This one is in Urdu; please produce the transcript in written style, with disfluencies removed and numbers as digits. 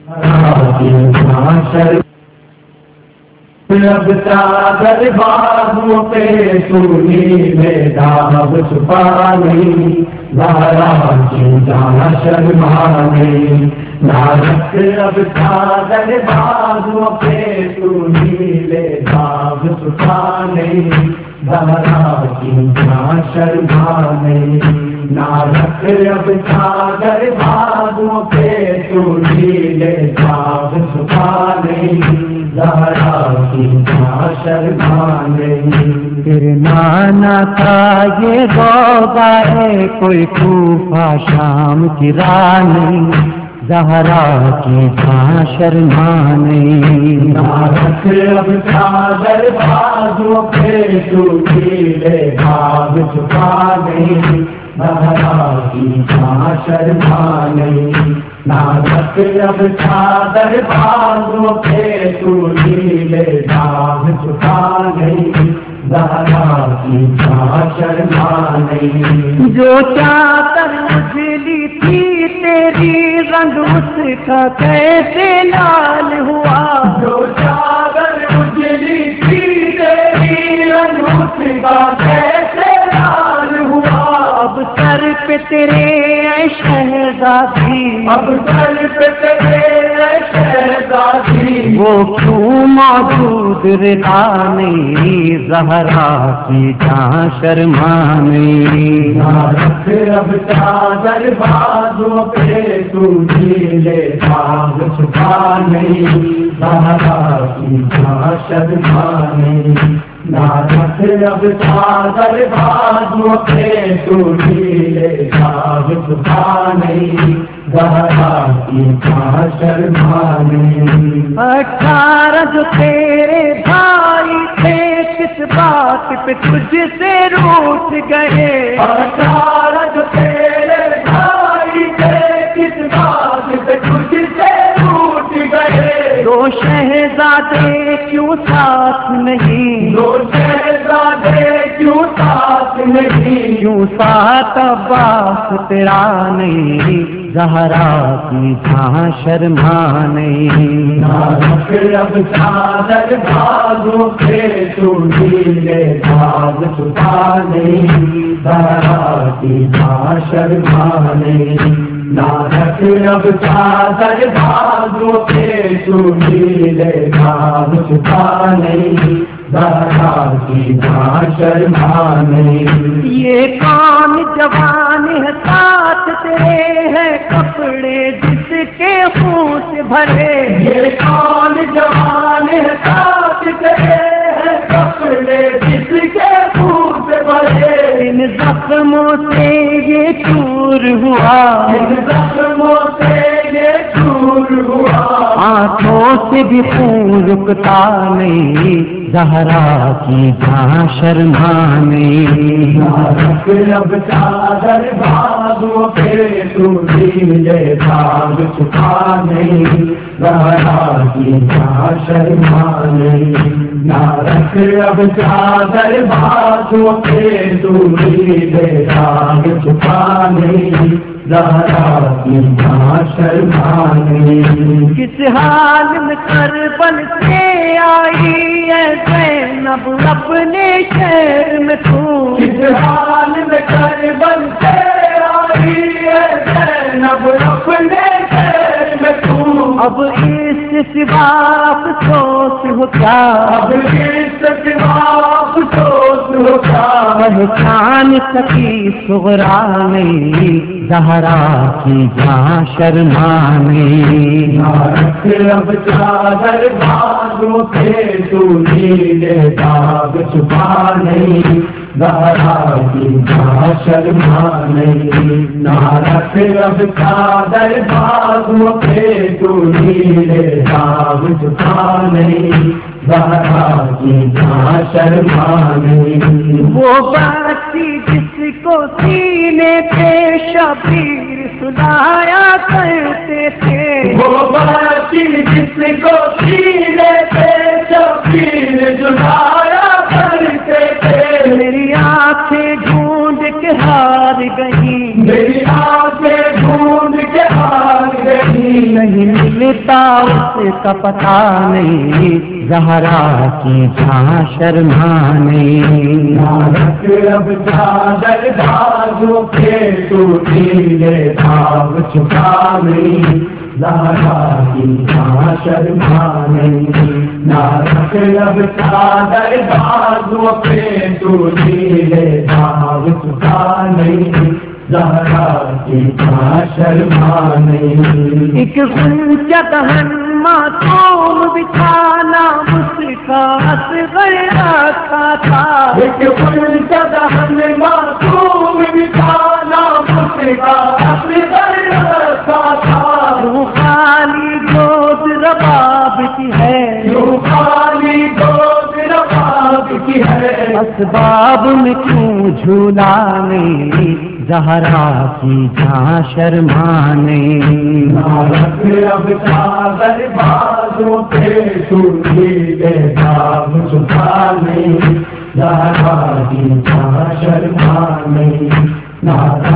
اب چادر بازوں پہ سونی میں داغ چھپا نہیں، زہرا کی جانا شرما نہیں، نازک اب چادر بازوں پہ سونی میں داغ چھپا نہیں، زہرا کی جانا شرما نہیں، نازک اب چادر بازوں پہ سونی میں داغ چھپا نہیں، زہرا کی جاں شرما نہیں۔ تیرے نانا کا یہ روضہ ہے کوئی کوفہ شام کی رانی، زہرا کی جاں شرما نہیں۔ نازک اب چادر بازوں پہ سونی میں داغ چھپا نہیں، زہرا کی جاں شرما نہیں، نازک اب چادر بازوں پہ سونی میں داغ چھپا نہیں، زہرا کی جاں شرما نہیں۔ جو چادر اجلی تھی تیری رنگ اس کا کیسے لال ہوا، جو چادر اجلی تھی تیری رنگ اس کا کیسے لال ہوا، اب سر پہ تیرے اے شہزادی، اب سر پہ تیرے اے شہزادی، وہ کیوں موجود رضا نہیں، زہرا کی جاں شرما نہیں۔ نازک اب چادر بازوں پہ سونی میں داغ چھپا نہیں، زہرا کی جاں شرما نہیں، نازک اب چادر بازوں پہ سونی میں داغ چھپا نہیں، زہرا کی جاں شرما نہیں۔ 18 جو تیرے بھائی تھے کس بات پہ تجھ سے روٹھ گئے، 18 جو تیرے بھائی تھے کس بات پہ تجھ سے روٹھ گئے، دو شہزادے کیوں ساتھ نہیں، دو شہزادے کیوں ساتھ نہیں، کیوں ساتھ عباس تیرا نہیں، زہرا کی جاں شرما نہیں۔ نازک اب چادر بازوں پہ سونی میں داغ چھپا نہیں، زہرا کی جاں شرما نہیں، نازک اب چادر بازوں پہ سونی میں داغ چھپا نہیں، زہرا کی جاں شرما نہیں۔ یہ کون جوان ہے ساتھ تیرے ہے کپڑے جس کے خون سے بھرے، یہ کون جوان ہے ساتھ تیرے ہے کپڑے جس کے خون سے بھرے، ان زخموں سے یہ چور ہوا، ان زخموں سے یہ دور ہوا، آنکھوں سے بھی خون رکتا نہیں، زہرا کی جاں شرما نہیں۔ نازک اب چادر بازوں پہ سونی میں داغ چھپا نہیں، زہرا کی جاں شرما نہیں، نازک اب چادر بازوں پہ سونی میں داغ چھپا نہیں، زہرا کی جاں شرما نہیں۔ کس حال میں کربل سے آئی ہے زینب اپنے شہر میں تو، کس حال میں کربل سے آئی ہے زینب اپنے شہر میں تو، اب اس سوا افسوس ہو کیا، اب اس سوا افسوس ہو کیا، پہچان سکی صغرا نہیں، زہرا کی جاں شرما نہیں۔ نازک اب چادر بازوں پہ سونی میں داغ چھپا نہیں، زہرا کی جاں شرما نہیں، نازک اب چادر بازوں پہ سونی میں داغ چھپا نہیں، زہرا کی جاں شرما نہیں۔ وہ بچی جس کو سینے پہ شبیر سلایا کرتے تھے، وہ بچی جس کو سینے پہ شبیر سلایا کرتے تھے، میری آنکھیں ڈھونڈ کے ہار گئی، میری آنکھیں ڈھونڈ کے ہار گئی نہیں ملتا اس کا پتہ نہیں، زہرا کی جہاں شرما نہیں۔ نارک اب چادر بازو کے ٹوٹی لے بھاگ چکا نہیں، زہرا کی جہاں شرما نہیں۔ نارک اب چادر بازو کے ٹوٹی لے بھاگ چکا نہیں، زہرا کی جہاں شرما نہیں۔ ایک غنچہ دہن معصوم بچھانا مسکات غیر رکھا تھا، ایک غنچہ دہن معصوم بچھانا مسکات غیر رکھا تھا۔ وہ خالی گود رباب کی ہے، یوں خالی گود رباب کی ہے، اسباب میں کیوں جھولا نہیں، زہرا کی جہاں شرما نہیں۔ نارک اب چادر بازو کے ٹوٹی لے بھاگ چکا نہیں، زہرا کی جہاں شرما نہیں۔